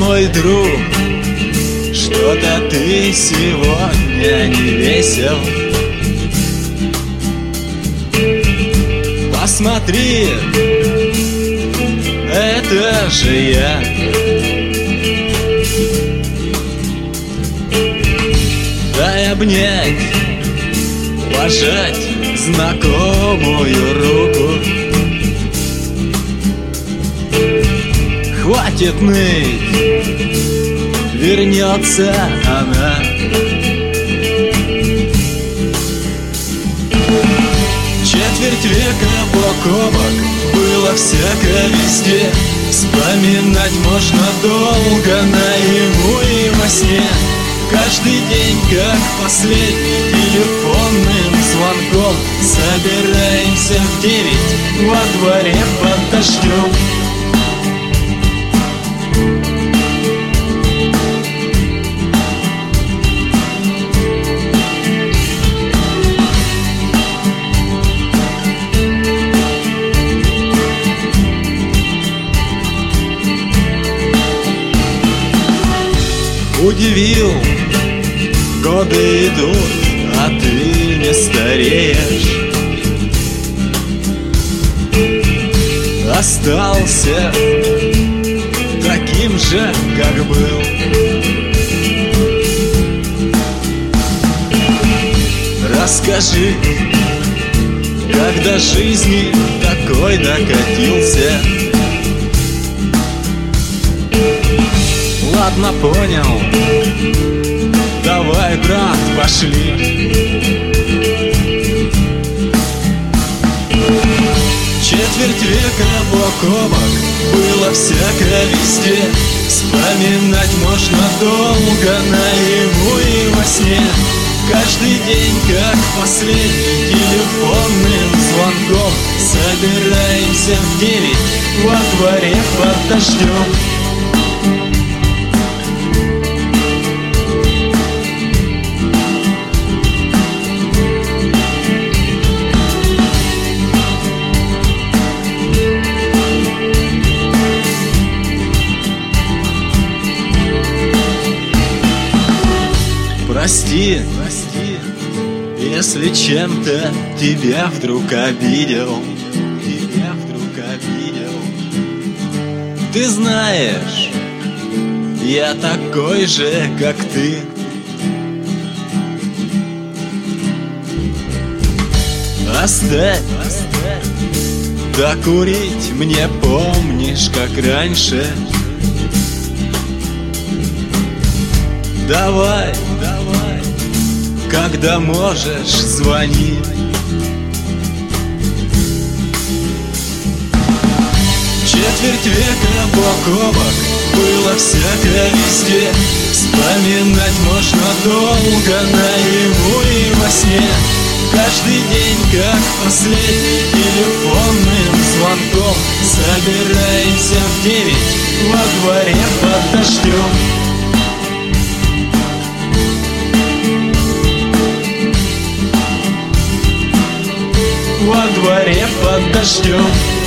мой друг, что-то ты сегодня не весел. Посмотри, это же я. Дай обнять, пожать знакомую руку. Хватит ныть, вернется она. Четверть века бок о бок, было всяко везде. Вспоминать можно долго наяву и во сне. Каждый день, как последний, телефонным звонком собираемся в 9 во дворе под дождем. Удивил, годы идут, а ты не стареешь. Остался таким же, как был. Расскажи, как до жизни такой докатился. Ладно, понял, давай, брат, пошли. Четверть века бок о бок, было всяко везде. Вспоминать можно долго наяву и во сне. Каждый день, как последний, телефонным звонком собираемся в 9 во дворе под дождем. Прости, если чем-то тебя вдруг обидел. Ты знаешь, я такой же, как ты. Оставь, докурить мне, помнишь, как раньше. Давай, когда можешь, звони. Четверть века бок о бок, было всяко везде. Вспоминать можно долго наяву и во сне. Каждый день, как последний, телефонным звонком собираемся в 9 во дворе под дождем. Во дворе под дождем.